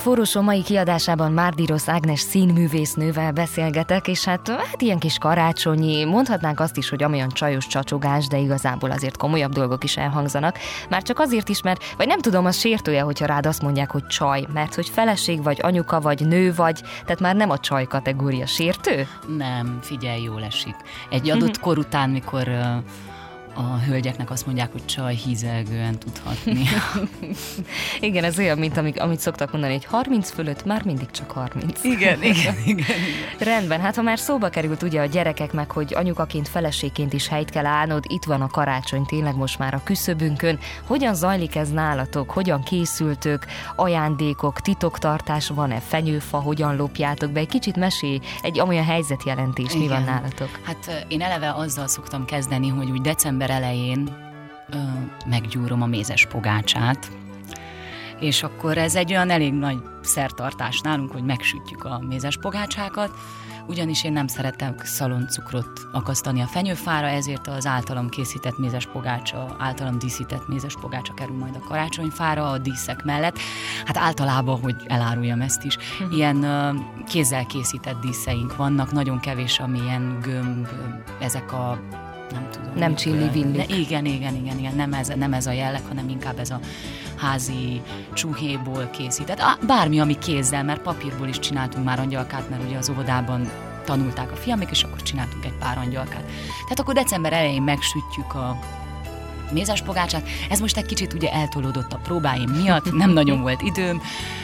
Forrósó mai kiadásában Márdi-Rossz Ágnes színművésznővel beszélgetek, és hát ilyen kis karácsonyi, mondhatnánk azt is, hogy amolyan csajos csacsogás, de igazából azért komolyabb dolgok is elhangzanak. Már csak azért is, mert, vagy nem tudom, az sértője, hogyha rád azt mondják, hogy csaj, mert hogy feleség vagy, anyuka vagy, nő vagy, tehát már nem a csaj kategória. Sértő? Nem, figyelj, jól esik. Egy adott kor után, mikor a hölgyeknek azt mondják, hogy csaj, hízelgően tudhatni. Igen, ez olyan, mint amit szoktak mondani, hogy 30 fölött már mindig csak 30. Igen. Rendben, hát ha már szóba került ugye a gyerekek meg, hogy anyukaként, feleségként is helyt kell állnod, itt van a karácsony tényleg most már a küszöbünkön. Hogyan zajlik ez nálatok? Hogyan készültök? Ajándékok, titoktartás van-e? Fenyőfa? Hogyan lopjátok be? Egy kicsit mesélj, egy amolyan helyzetjelentés, mi van nálatok? Hát én eleve azzal szoktam kezdeni, hogy úgy december elején meggyúrom a mézes pogácsát, és akkor ez egy olyan elég nagy szertartás nálunk, hogy megsütjük a mézes pogácsákat, ugyanis én nem szeretek szaloncukrot akasztani a fenyőfára, ezért az általam készített mézes pogácsa, általam díszített mézes pogácsa kerül majd a karácsonyfára a díszek mellett. Hát általában, hogy eláruljam ezt is, ilyen kézzel készített díszeink vannak, nagyon kevés, ami ilyen gömb, ezek a nem tudom. Nem csilli-villi. Igen, nem ez a jelleg, hanem inkább ez a házi csuhéból készített. Bármi, ami kézzel, mert papírból is csináltunk már angyalkát, mert ugye az óvodában tanulták a fiamik, és akkor csináltunk egy pár angyalkát. Tehát akkor december elején megsütjük a mézes pogácsát. Ez most egy kicsit ugye eltolódott a próbáim miatt, nem nagyon volt időm,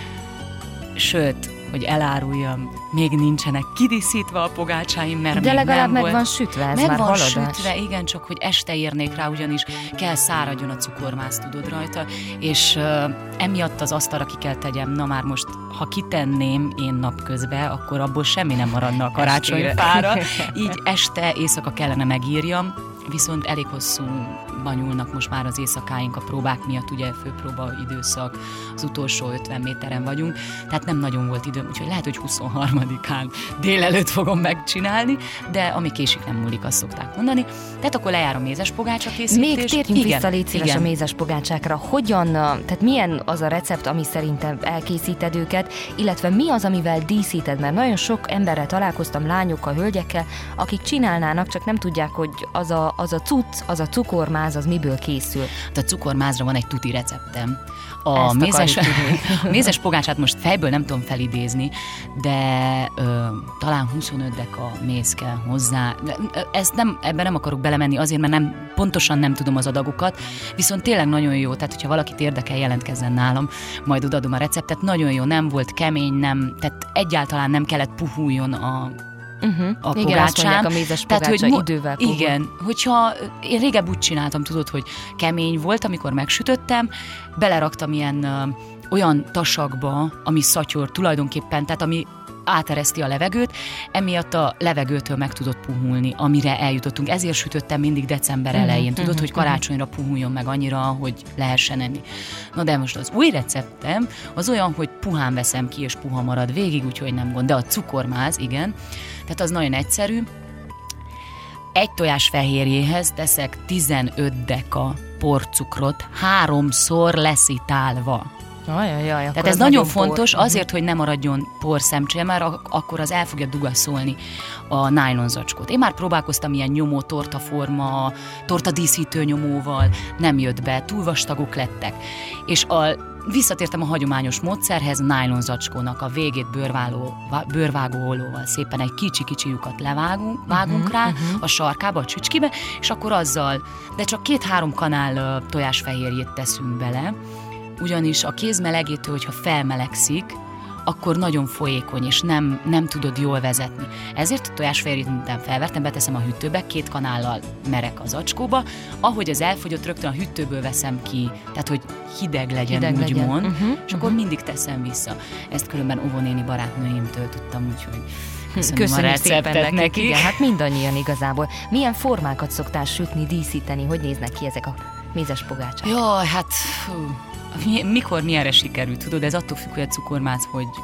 sőt, hogy eláruljam, még nincsenek kidíszítve a pogácsáim, mert de még legalább nem meg van sütve, ez már haladás. Meg van sütve, igen, csak hogy este érnék rá, ugyanis kell száradjon a cukormász, tudod rajta, és emiatt az asztalra ki kell tegyem. Na már most, ha kitenném én napközben, akkor abból semmi nem maradna a karácsonyfára. Így este, éjszaka kellene megírjam, viszont elég hosszúban nyúlnak most már az éjszakáink a próbák miatt, ugye főpróba időszak, az utolsó 50 méteren vagyunk, tehát nem nagyon volt időm, úgyhogy lehet, hogy 23-án délelőtt fogom megcsinálni, de ami késik nem múlik, azt szokták mondani. Tehát akkor lejár a mézes pogácsa készítés. Még térjünk vissza, légy szíves, a mézes pogácsákra. Hogyan, tehát milyen az a recept, ami szerintem elkészíted őket, illetve mi az, amivel díszíted, mert nagyon sok emberrel találkoztam, lányokkal, hölgyekkel, akik csinálnának, csak nem tudják, hogy az a cucc, az a cukormáz, az miből készül. A cukormázra van egy tuti receptem. A mézes pogácsát most fejből nem tudom felidézni, de talán 25 deka méz kell hozzá. Ebben nem akarok belemenni azért, mert pontosan nem tudom az adagokat, viszont tényleg nagyon jó, tehát hogyha valakit érdekel, jelentkezzen nálam, majd odaadom a receptet. Nagyon jó, nem volt kemény, tehát egyáltalán nem kellett puhuljon a pogácsán. Igen, azt mondják, a mézes pogácsa idővel puhul. Igen, hogyha én régebb úgy csináltam, tudod, hogy kemény volt, amikor megsütöttem, beleraktam ilyen olyan tasakba, ami szatyor tulajdonképpen, tehát ami átereszti a levegőt, emiatt a levegőtől meg tudott puhulni, amire eljutottunk. Ezért sütöttem mindig december elején, tudod, hogy karácsonyra puhuljon meg annyira, hogy lehessen enni. Na de most az új receptem az olyan, hogy puhán veszem ki, és puha marad végig, úgyhogy nem gond. De a cukormáz, igen, tehát az nagyon egyszerű. Egy tojás fehérjéhez teszek 15 deka porcukrot, 3-szor leszitálva. Tehát ez nagyon fontos, azért, hogy ne maradjon porszemcséje, mert akkor az el fogja dugaszolni a nájlonzacskót. Én már próbálkoztam ilyen nyomó tortaforma, tortadíszítő nyomóval, nem jött be, túl vastagok lettek. És visszatértem a hagyományos módszerhez, nájlonzacskónak a végét bőrvágóollóval szépen egy kicsi lyukat vágunk rá, a sarkába, a csücskibe, és akkor azzal, de csak 2-3 kanál tojásfehérjét teszünk bele, ugyanis a kéz melegétől, hogyha felmelegszik, akkor nagyon folyékony, és nem tudod jól vezetni. Ezért a tojásfehérjét miután felvertem, beteszem a hűtőbe, 2 kanállal merek az zacskóba, ahogy az elfogyott, rögtön a hűtőből veszem ki, tehát hogy hideg legyen, úgymond, és akkor mindig teszem vissza. Ezt különben óvónéni barátnőimtől tudtam, úgyhogy köszönjük szépen nekik. Igen, hát mindannyian igazából. Milyen formákat szoktál sütni, díszíteni, hogy néznek ki ezek a mézes pogácsák? Jaj, hát mikor milyenre sikerült, tudod, ez attól függ, hogy a cukormáz hogy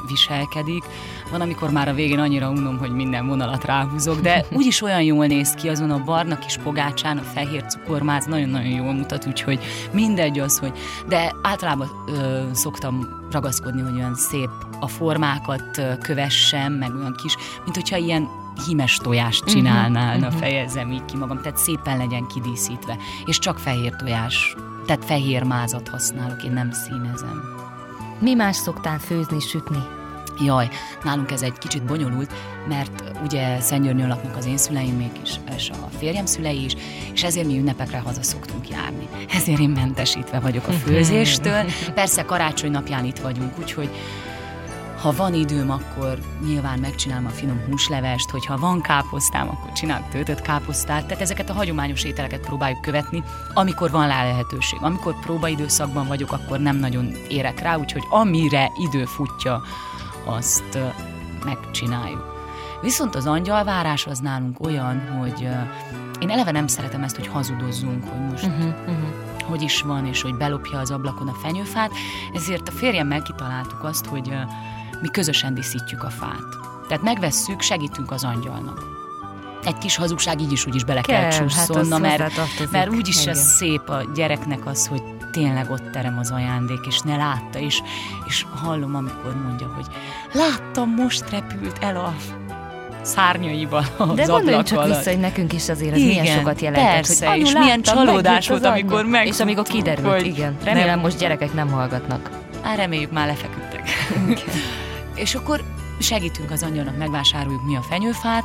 viselkedik. Van, amikor már a végén annyira unom, hogy minden vonalat ráhúzok, de úgyis olyan jól néz ki, azon a barna kis pogácsán, a fehér cukormáz nagyon-nagyon jól mutat, úgyhogy mindegy az, hogy... De általában szoktam ragaszkodni, hogy olyan szép a formákat kövessem, meg olyan kis, mint hogyha ilyen hímes tojást csinálnál, fejezzem így ki magam, tehát szépen legyen kidíszítve, és csak fehér tojás, tehát fehér mázat használok, én nem színezem. Mi más szoktál főzni, sütni? Jaj, nálunk ez egy kicsit bonyolult, mert ugye Szentgyörgyön laknak az én szüleim még is, és a férjem szülei is, és ezért mi ünnepekre haza szoktunk járni. Ezért én mentesítve vagyok a főzéstől. Persze karácsony napján itt vagyunk, úgyhogy ha van időm, akkor nyilván megcsinálom a finom húslevest, hogyha van káposztám, akkor csinálok töltött káposztát, tehát ezeket a hagyományos ételeket próbáljuk követni, amikor van rá lehetőség. Amikor próbaidőszakban vagyok, akkor nem nagyon érek rá, úgyhogy amire idő futja, azt megcsináljuk. Viszont az angyalvárás az nálunk olyan, hogy én eleve nem szeretem ezt, hogy hazudozzunk, hogy most hogy is van, és hogy belopja az ablakon a fenyőfát, ezért a férjemmel kitaláltuk azt, hogy mi közösen díszítjük a fát. Tehát megvesszük, segítünk az angyalnak. Egy kis hazugság így is úgy is bele kell csúszson, mert úgyis ez szép a gyereknek az, hogy tényleg ott terem az ajándék, és ne látta, és hallom, amikor mondja, hogy láttam, most repült el a szárnyaival az ablak. De gondoljunk csak vissza, hogy nekünk is azért ez milyen sokat jelentett. Persze, hogy és milyen csalódás volt, amikor és amikor kiderült, igen. Remélem most gyerekek nem hallgatnak. Reméljük, már lefeküdtek. És akkor segítünk az angyalnak, megvásároljuk mi a fenyőfát,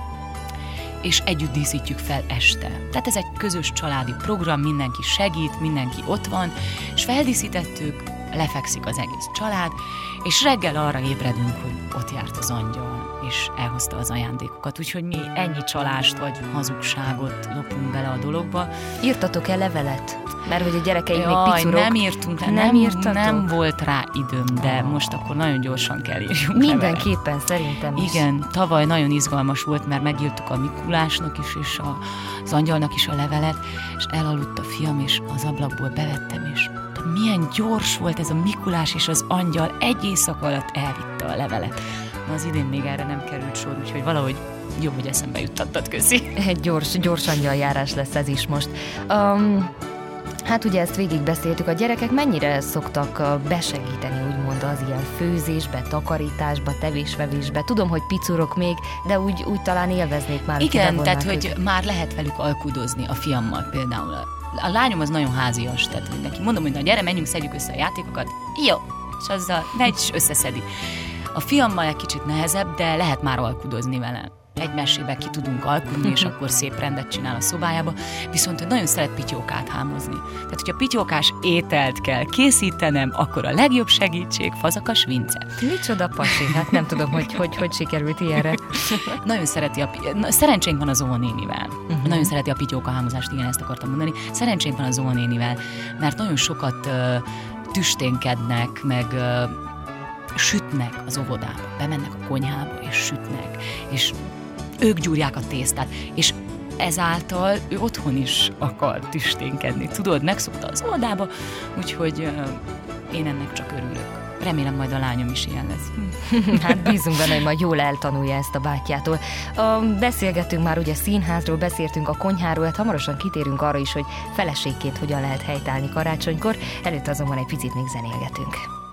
és együtt díszítjük fel este. Tehát ez egy közös családi program, mindenki segít, mindenki ott van, és feldíszítettük, lefekszik az egész család, és reggel arra ébredünk, hogy ott járt az angyal, és elhozta az ajándékokat. Úgyhogy mi ennyi csalást vagy hazugságot lopunk bele a dologba. Írtatok-e levelet? Mert hogy a gyerekeim még picurok. Nem írtunk le, nem volt rá időm, de most akkor nagyon gyorsan kell írjunk. Mindenképpen szerintem is. Igen, tavaly nagyon izgalmas volt, mert megírtuk a Mikulásnak is, és az angyalnak is a levelet, és elaludt a fiam, és az ablakból bevettem, és milyen gyors volt ez a Mikulás és az angyal, egy éjszaka alatt elvitte a levelet. Na, az idén még erre nem került sor, úgyhogy valahogy jó, hogy eszembe juttattad, köszi. Egy gyors angyaljárás lesz ez is most. Hát ugye ezt végigbeszéltük, a gyerekek mennyire szoktak besegíteni, úgymond az ilyen főzésbe, takarításba, tevésvevésbe. Tudom, hogy picurok még, de úgy talán élveznék már. Igen, tehát hogy már lehet velük alkudozni, a fiammal például. A lányom az nagyon házias, tehát neki mondom, hogy na gyere, menjünk, szedjük össze a játékokat. Jó, és azzal megy, és összeszedi. A fiammal egy kicsit nehezebb, de lehet már alkudozni vele. Egy mesébe ki tudunk alkudni, és akkor szép rendet csinál a szobájába, viszont ő nagyon szeret pityókát hámozni. Tehát, hogyha pityókás ételt kell készítenem, akkor a legjobb segítség Fazakas Vince. Micsoda pasi, hát nem tudom, hogy sikerült ilyenre. Nagyon szereti szerencsénk van a Zóa nénivel. Nagyon szereti a pityóka hámozást, igen, ezt akartam mondani. Szerencsénk van a Zóa nénivel, mert nagyon sokat tüsténkednek, meg sütnek az óvodába. Bemennek a konyhába, és sütnek, és ők gyúrják a tésztát, és ezáltal ő otthon is akar tüsténkedni. Tudod, megszokta az óvodába, úgyhogy én ennek csak örülök. Remélem majd a lányom is ilyen lesz. Hát bízunk benne, hogy majd jól eltanulja ezt a bátyjától. Beszélgettünk már ugye színházról, beszéltünk a konyháról, hát hamarosan kitérünk arra is, hogy feleségként hogyan lehet helytállni karácsonykor. Előtt azonban egy picit még zenélgetünk.